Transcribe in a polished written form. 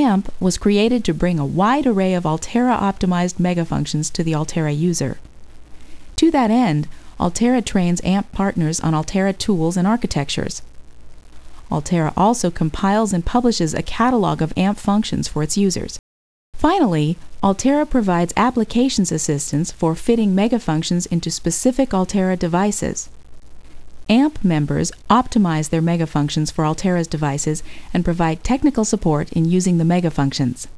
AMP was created to bring a wide array of Altera-optimized megafunctions to the Altera user. To that end, Altera trains AMP partners on Altera tools and architectures. Altera also compiles and publishes a catalog of AMP functions for its users. Finally, Altera provides applications assistance for fitting megafunctions into specific Altera devices. AMP members optimize their megafunctions for Altera's devices and provide technical support in using the megafunctions.